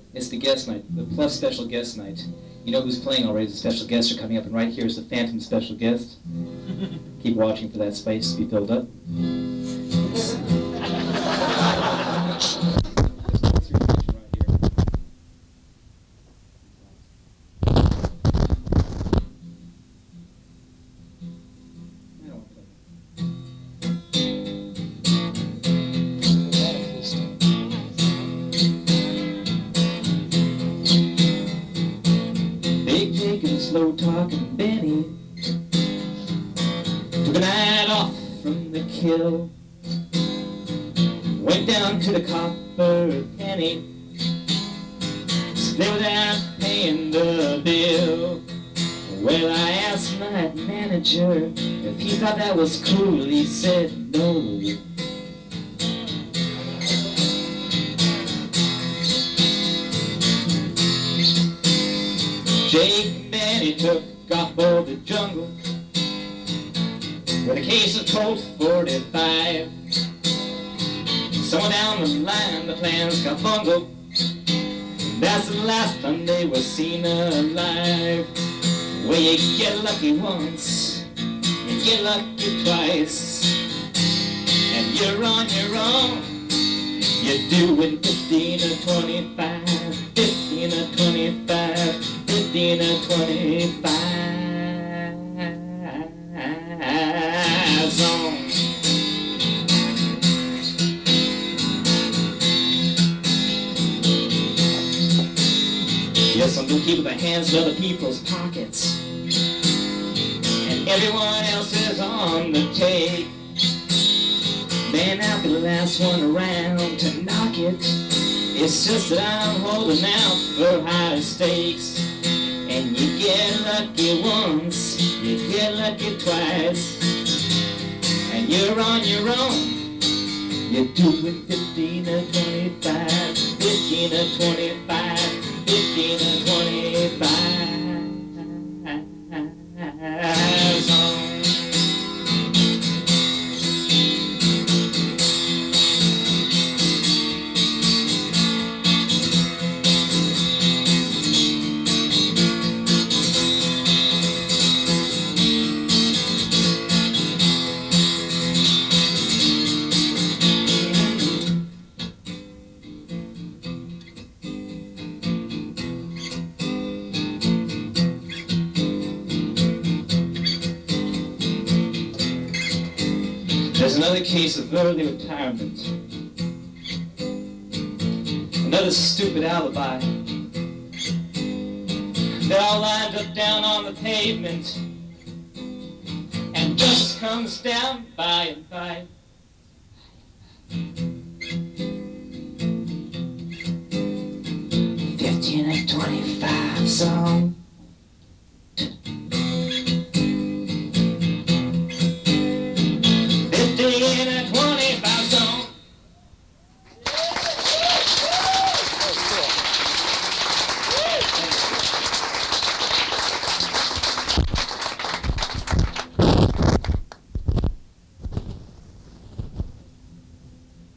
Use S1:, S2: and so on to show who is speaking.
S1: It's the guest night, the Plus special guest night. You know who's playing already? The special guests are coming up, and right here is the Phantom special guest. Keep watching for that space to be filled up. Slow talking Benny took a night off from the kill, went down to the Copper Penny, stayed without paying the bill. Well, I asked my manager if he thought that was cool. He said no. Jake and Benny took off for the jungle with a case of Colt 45. Somewhere down the line the plans got bungled. That's the last time they were seen alive. Well, you get lucky once, you get lucky twice, and you're on your own. You're doing 15 or 25, 15 or 25, 15 or 25 zone. Yes, some do keep their hands in other people's pockets, and everyone else is on the take. Man, I'll be the last one around to knock it. It's just that I'm holding out for higher stakes. And you get lucky once, you get lucky twice, and you're on your own. You're doing 15 or 25, 15 or 25, 15 or 25 zone. There's another case of early retirement, another stupid alibi. They're all lined up down on the pavement, and justice comes down by and by. 15 or 25 zone.